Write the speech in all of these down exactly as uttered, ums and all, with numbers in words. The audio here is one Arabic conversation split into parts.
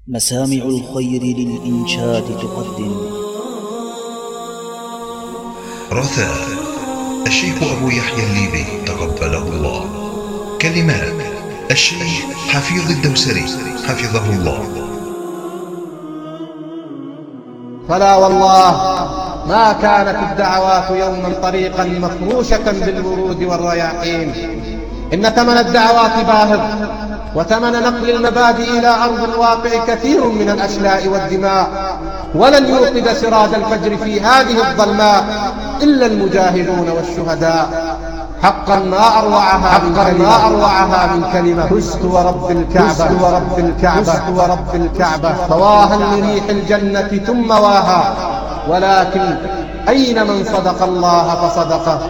مسامع الخير للإنشاد تقدم رثاء الشيخ أبو يحيى الليبي تقبله الله. كلمات الشيخ حفيظ الدوسري حفظه الله. فلا والله ما كانت الدعوات يوما طريقا مفروشة بالورود والرياحين. إن ثمن الدعوات باهظ، وثمن نقل المبادئ إلى أرض الواقع كثير من الأشلاء والدماء، ولن يوقد سراج الفجر في هذه الظلماء إلا المجاهدون والشهداء. حقا ما أروعها حقا ما أروعها من كلمة فزت ورب الكعبة فزت ورب الكعبة فزت ورب الكعبة فواها لريح الجنة ثم واها، ولكن أين من صدق الله فصدقه.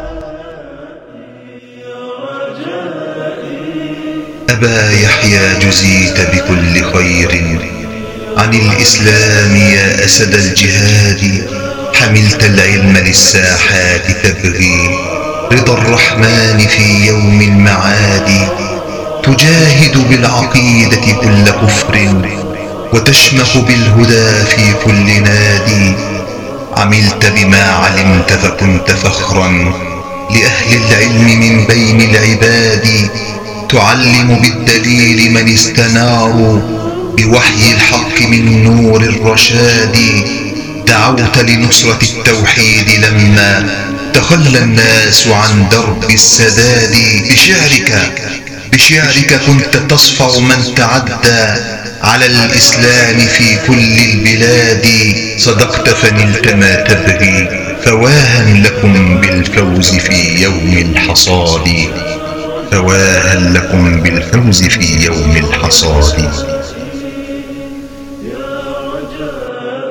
أبا يحيى جزيت بكل خير عن الإسلام يا أسد الجهاد. حملت العلم للساحات تبغي رضا الرحمن في يوم المعاد. تجاهد بالعقيدة كل كفر وتشمخ بالهدى في كل نادي. عملت بما علمت فكنت فخرا لأهل العلم من بين العباد. تعلم بالدليل من استناروا بوحي الحق من نور الرشاد. دعوت لنصرة التوحيد لما تخلى الناس عن درب السداد. بشعرك بشعرك كنت تصفع من تعدى على الإسلام في كل البلاد. صدقت فنلت ما تبغي فواها لكم بالفوز في يوم الحصاد. فواها لكم بالفوز في يوم الحصاد.